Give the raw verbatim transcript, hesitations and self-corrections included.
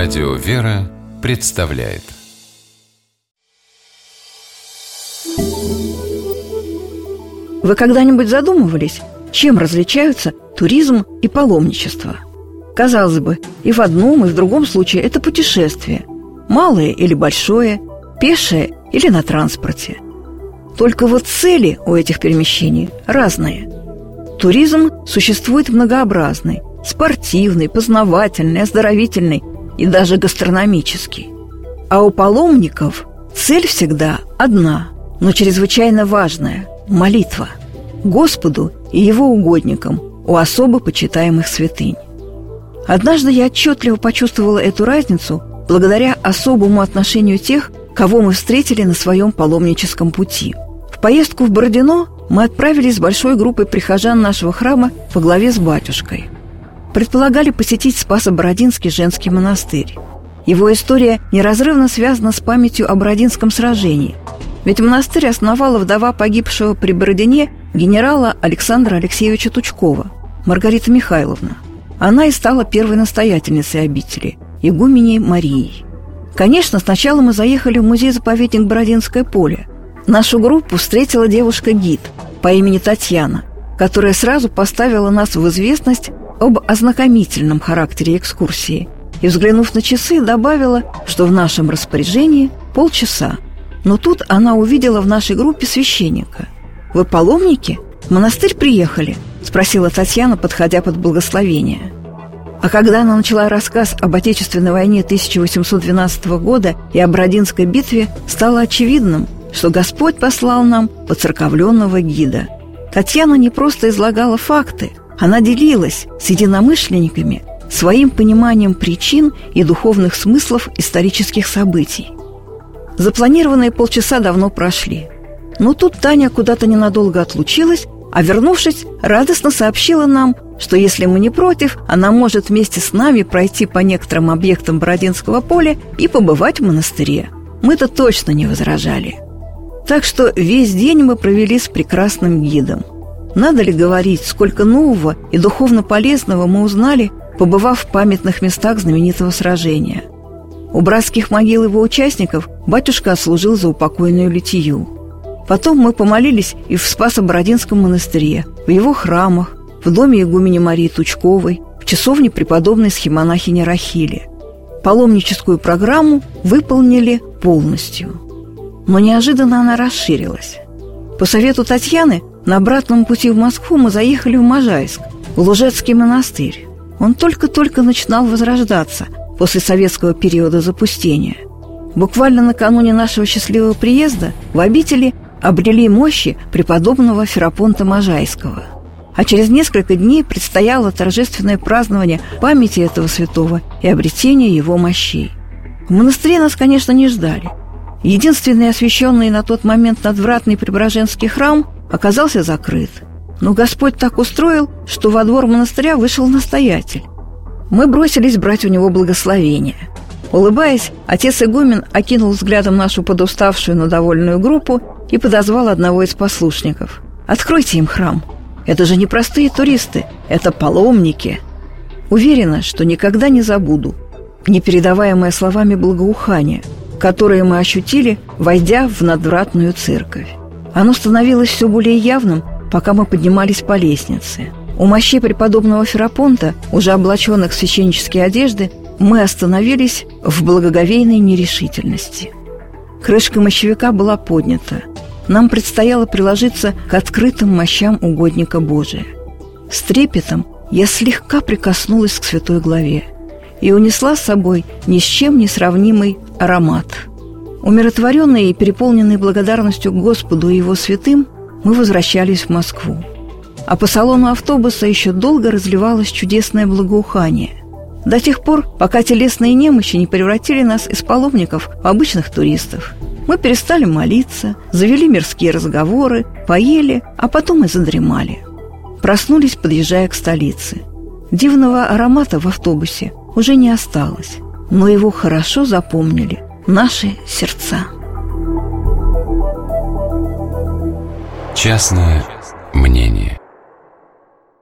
Радио «Вера» представляет. Вы когда-нибудь задумывались, чем различаются туризм и паломничество? Казалось бы, и в одном, и в другом случае это путешествие. Малое или большое, пешее или на транспорте. Только вот цели у этих перемещений разные. Туризм существует многообразный: спортивный, познавательный, оздоровительный и даже гастрономический. А у паломников цель всегда одна, но чрезвычайно важная – молитва Господу и Его угодникам у особо почитаемых святынь. Однажды я отчетливо почувствовала эту разницу благодаря особому отношению тех, кого мы встретили на своем паломническом пути. В поездку в Бородино мы отправились с большой группой прихожан нашего храма во главе с батюшкой. Предполагали посетить Спасо-Бородинский женский монастырь. Его история неразрывно связана с памятью о Бородинском сражении. Ведь монастырь основала вдова погибшего при Бородине генерала Александра Алексеевича Тучкова, Маргарита Михайловна. Она и стала первой настоятельницей обители, игуменей Марией. Конечно, сначала мы заехали в музей-заповедник Бородинское поле. Нашу группу встретила девушка-гид по имени Татьяна, которая сразу поставила нас в известность об ознакомительном характере экскурсии и, взглянув на часы, добавила, что в нашем распоряжении полчаса. Но тут она увидела в нашей группе священника. «Вы паломники? В монастырь приехали?» – спросила Татьяна, подходя под благословение. А когда она начала рассказ об Отечественной войне тысяча восемьсот двенадцатого года и о Бородинской битве, стало очевидным, что Господь послал нам поцерковленного гида. Татьяна не просто излагала факты, она делилась с единомышленниками своим пониманием причин и духовных смыслов исторических событий. Запланированные полчаса давно прошли. Но тут Таня куда-то ненадолго отлучилась, а вернувшись, радостно сообщила нам, что если мы не против, она может вместе с нами пройти по некоторым объектам Бородинского поля и побывать в монастыре. Мы-то точно не возражали. Так что весь день мы провели с прекрасным гидом. Надо ли говорить, сколько нового и духовно полезного мы узнали, побывав в памятных местах знаменитого сражения. У братских могил его участников батюшка отслужил за упокойную литию. Потом мы помолились и в Спасо-Бородинском монастыре, в его храмах, в доме игумени Марии Тучковой, в часовне преподобной схимонахини Рахили. Паломническую программу выполнили полностью. Но неожиданно она расширилась. По совету Татьяны на обратном пути в Москву мы заехали в Можайск, в Лужецкий монастырь. Он только-только начинал возрождаться после советского периода запустения. Буквально накануне нашего счастливого приезда в обители обрели мощи преподобного Ферапонта Можайского. А через несколько дней предстояло торжественное празднование памяти этого святого и обретение его мощей. В монастыре нас, конечно, не ждали. Единственный освященный на тот момент надвратный Преображенский храм оказался закрыт. Но Господь так устроил, что во двор монастыря вышел настоятель. Мы бросились брать у него благословение. Улыбаясь, отец игумен окинул взглядом нашу подуставшую, но довольную группу и подозвал одного из послушников. «Откройте им храм. Это же не простые туристы, это паломники». Уверена, что никогда не забуду непередаваемое словами благоухание, которые мы ощутили, войдя в надвратную церковь. Оно становилось все более явным, пока мы поднимались по лестнице. У мощей преподобного Ферапонта, уже облаченных в священнические одежды, мы остановились в благоговейной нерешительности. Крышка мощевика была поднята. Нам предстояло приложиться к открытым мощам угодника Божия. С трепетом я слегка прикоснулась к святой главе и унесла с собой ни с чем не сравнимый аромат. Умиротворенные и переполненные благодарностью к Господу и Его святым, мы возвращались в Москву. А по салону автобуса еще долго разливалось чудесное благоухание. До тех пор, пока телесные немощи не превратили нас из паломников в обычных туристов. Мы перестали молиться, завели мирские разговоры, поели, а потом и задремали. Проснулись, подъезжая к столице. Дивного аромата в автобусе уже не осталось, но его хорошо запомнили наши сердца. Частное мнение.